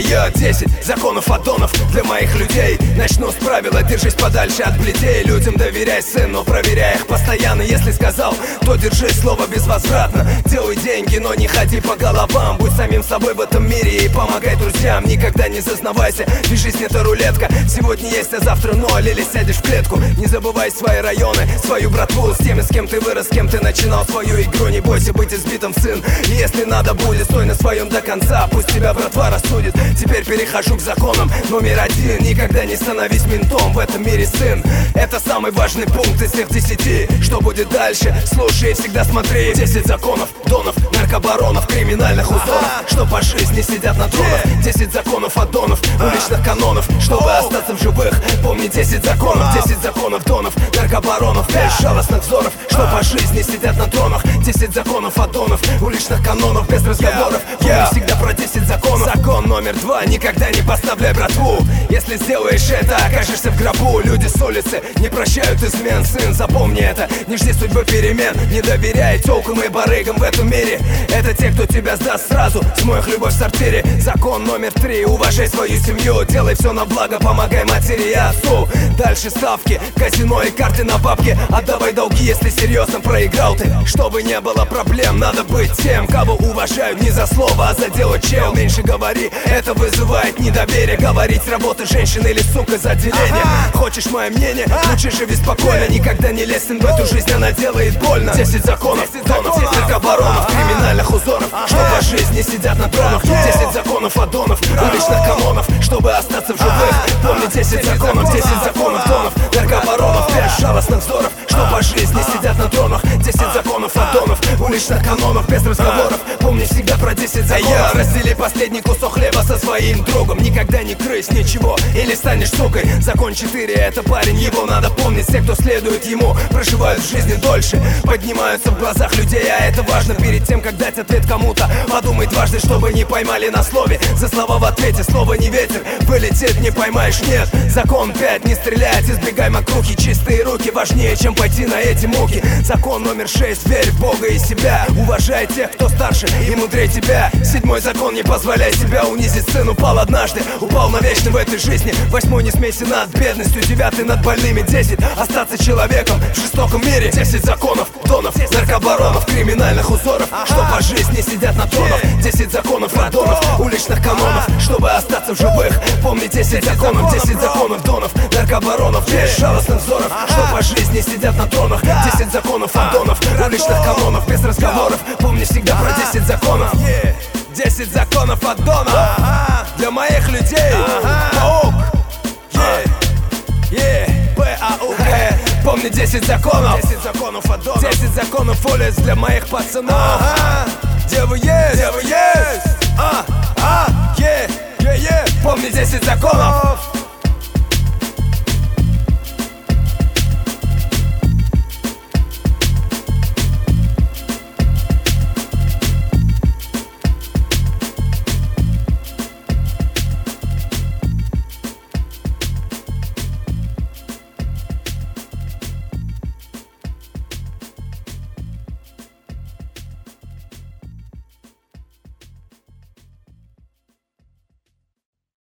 Я 10 законов аддонов для моих людей. Начну с правила: держись подальше от бледей. Людям доверяй, сын, но проверяй их постоянно. Если сказал, то держи слово безвозвратно. Делай деньги, но не ходи по головам. Будь самим собой в этом мире и помогай друзьям. Никогда не зазнавайся, ведь жизнь это рулетка. Сегодня есть, а завтра ноль, или сядешь в клетку. Не забывай свои районы, свою братву. С теми, с кем ты вырос, с кем ты начинал свою игру. Не бойся быть избитым, сын. И если надо будет, стой на своем до конца. Пусть тебя братва рассудит. Теперь перехожу к законам. Номер 1: никогда не становись ментом в этом мире, сын. Это самый важный пункт из всех 10. Что будет дальше? Слушай и всегда смотри. 10 законов донов, наркобаронов, криминальных узоров, что по жизни сидят на тронах. 10 законов аддонов, уличных канонов, чтобы остаться в живых. Помни 10 законов, 10 законов донов, наркобаронов, безжалостных взоров, что по жизни сидят на тронах. 10 законов аддонов, уличных канонов, без разговоров. Помни всегда про 10 законов. Закон номер 2: никогда не поставляй братву. Если сделаешь это, окажешься в гробу. Люди с улицы не прощают измен, сын, запомни это. Не жди судьбы перемен, не доверяй тёлкам и барыгам в этом мире. Это те, кто тебя сдаст сразу, смой их любовь в сортире. Закон номер 3: уважай свою семью. Делай все на благо, помогай матери и отцу. Дальше ставки, казино и карты на бабки. Отдавай долги, если серьезно проиграл ты. Чтобы не было проблем, надо быть тем, кого уважают не за слово, а за дело, чел. Меньше говори, это вызывает недоверие. Говорить работа женщины или сука за отделение. Хочешь мое мнение? Лучше живи спокойно. Никогда не лезь в эту жизнь, она делает больно. 10 законов донов, 10 наркобаронов, криминальных узоров, что по жизни сидят на тронах. 10 законов аддонов, уличных канонов, чтобы остаться в живых. Помни 10 законов, 10 законов донов, наркобаронов, безжалостных взоров, что по жизни сидят на тронах. 10 законов аддонов, уличных канонов, без разговоров. Помни всегда про 10 законов. Раздели последний кусок хлеба со своим другом. Никогда не крысь ничего, или станешь сукой. Закон 4: это парень, его надо помнить. Все, кто следует ему, проживают в жизни дольше, поднимаются в глазах людей, а это важно. Перед тем, как дать ответ кому-то, подумай дважды, чтобы не поймали на слове. За слова в ответе слово не ветер, вылетит не поймаешь, нет. Закон 5: не стрелять, избегай мокрухи. Чистые руки важнее, чем пойти на эти муки. Закон номер 6: верь в Бога и себя. Уважай тех, кто старше и мудрее тебя. 7 закон: не позволяй себя унизить. Сын упал однажды, упал навечно в этой жизни. 8: не смейся над бедностью. 9: над больными. 10: остаться человеком в жестоком мире. 10 законов донов, наркобаронов, криминальных узоров, что по жизни сидят на тронах. 10 законов аддонов, уличных канонов, чтобы остаться в живых. Помни 10 законов, 10 законов донов, наркобаронов, безжалостных взоров, что по жизни сидят на тронах. 10 законов аддонов, уличных канонов, без разговоров. Помни всегда про 10 законов. 10 законов аддонов для моих людей. Паук, Паук. Помни 10 законов, 10 законов аддонов, 10 законов улиц для моих пацанов. Где вы есть? Где вы есть? Помни 10 законов.